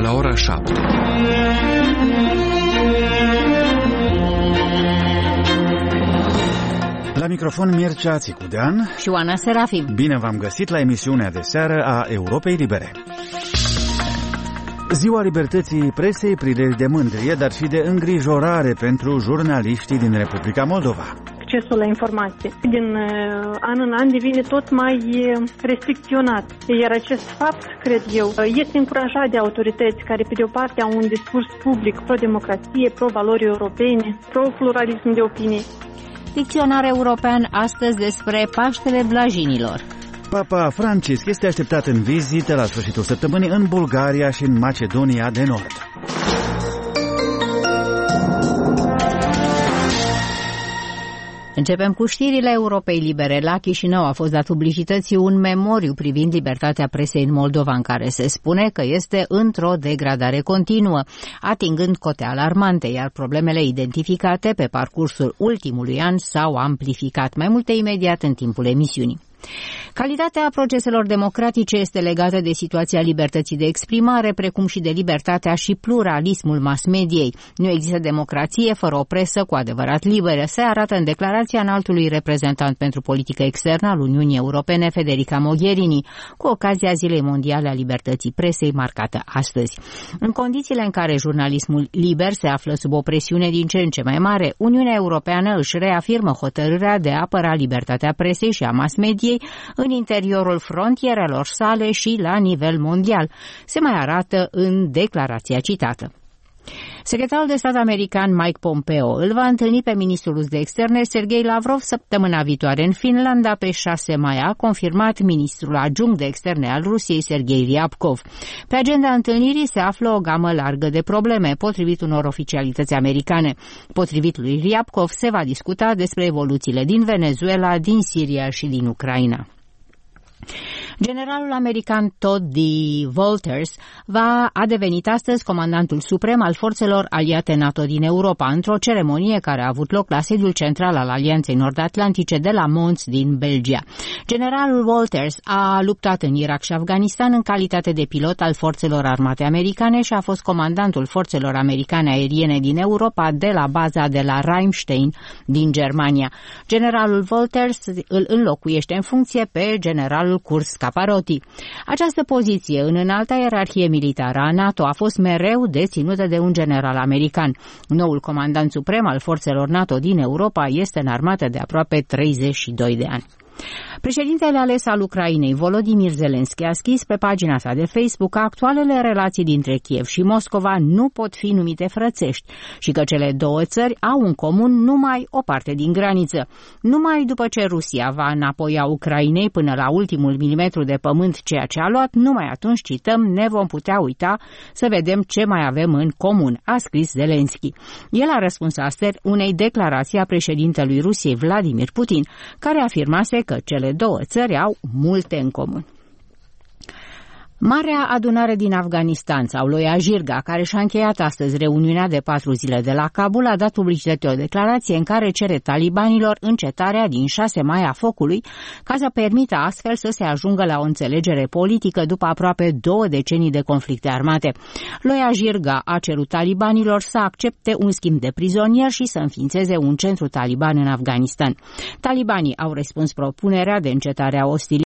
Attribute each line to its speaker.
Speaker 1: la ora 7.
Speaker 2: La microfon Mircea Țicudean
Speaker 3: și Oana Serafim.
Speaker 2: Bine v-am găsit la emisiunea de seară a Europei Libere. Ziua Libertății Presei, prilej de mândrie, dar și de îngrijorare pentru jurnaliștii din Republica Moldova.
Speaker 4: Accesul la informație din an în an devine tot mai restricționat, iar acest fapt, cred eu, este încurajat de autorități care, pe de o parte, au un discurs public pro-democrație, pro-valori europene, pro-pluralism de opinii.
Speaker 3: Dicționar european astăzi despre Paștele Blajinilor.
Speaker 2: Papa Francisc este așteptat în vizită la sfârșitul săptămânii în Bulgaria și în Macedonia de Nord.
Speaker 3: Începem cu știrile Europei Libere. La Chișinău a fost dat publicității un memoriu privind libertatea presei în Moldova, în care se spune că este într-o degradare continuă, atingând cote alarmante, iar problemele identificate pe parcursul ultimului an s-au amplificat. Mai multe imediat în timpul emisiunii. Calitatea proceselor democratice este legată de situația libertății de exprimare, precum și de libertatea și pluralismul mass-mediei. Nu există democrație fără o presă cu adevărat liberă, se arată în declarația înaltului reprezentant pentru politică externă al Uniunii Europene, Federica Mogherini, cu ocazia Zilei Mondiale a Libertății Presei, marcată astăzi. În condițiile în care jurnalismul liber se află sub o presiune din ce în ce mai mare, Uniunea Europeană își reafirmă hotărârea de a apăra libertatea presei și a mass-mediei în interiorul frontierelor sale și la nivel mondial, se mai arată în declarația citată. Secretarul de stat american Mike Pompeo îl va întâlni pe ministrul de externe Sergei Lavrov săptămâna viitoare în Finlanda. Pe 6 mai a confirmat ministrul adjunct de externe al Rusiei Sergei Ryabkov. Pe agenda întâlnirii se află o gamă largă de probleme, potrivit unor oficialități americane. Potrivit lui Ryabkov se va discuta despre evoluțiile din Venezuela, din Siria și din Ucraina. Generalul american Todd D. Wolters a devenit astăzi comandantul suprem al forțelor aliate NATO din Europa, într-o ceremonie care a avut loc la sediul central al Alianței Nord-Atlantice de la Mons din Belgia. Generalul Wolters a luptat în Irak și Afganistan în calitate de pilot al forțelor armate americane și a fost comandantul forțelor americane aeriene din Europa de la baza de la Ramstein din Germania. Generalul Wolters îl înlocuiește în funcție pe generalul Kurt Scaparotti. Această poziție în înalta ierarhie militară a NATO a fost mereu deținută de un general american. Noul comandant suprem al forțelor NATO din Europa este înarmată de aproape 32 de ani. Președintele ales al Ucrainei, Volodymyr Zelensky, a scris pe pagina sa de Facebook că actualele relații dintre Kiev și Moscova nu pot fi numite frățești și că cele două țări au în comun numai o parte din graniță. Numai după ce Rusia va înapoia Ucrainei până la ultimul milimetru de pământ ceea ce a luat, numai atunci, cităm, ne vom putea uita să vedem ce mai avem în comun, a scris Zelensky. El a răspuns astăzi unei declarații a președintelui Rusiei, Vladimir Putin, care afirmase că cele două țări au multe în comun. Marea adunare din Afganistan, sau Loia Jirga, care și-a încheiat astăzi reuniunea de 4 zile de la Kabul, a dat publicitate o declarație în care cere talibanilor încetarea din 6 mai a focului, ca să permită astfel să se ajungă la o înțelegere politică după aproape 2 decenii de conflicte armate. Loia Jirga a cerut talibanilor să accepte un schimb de prizonieri și să înființeze un centru taliban în Afganistan. Talibanii au răspuns propunerea de încetare a ostilităților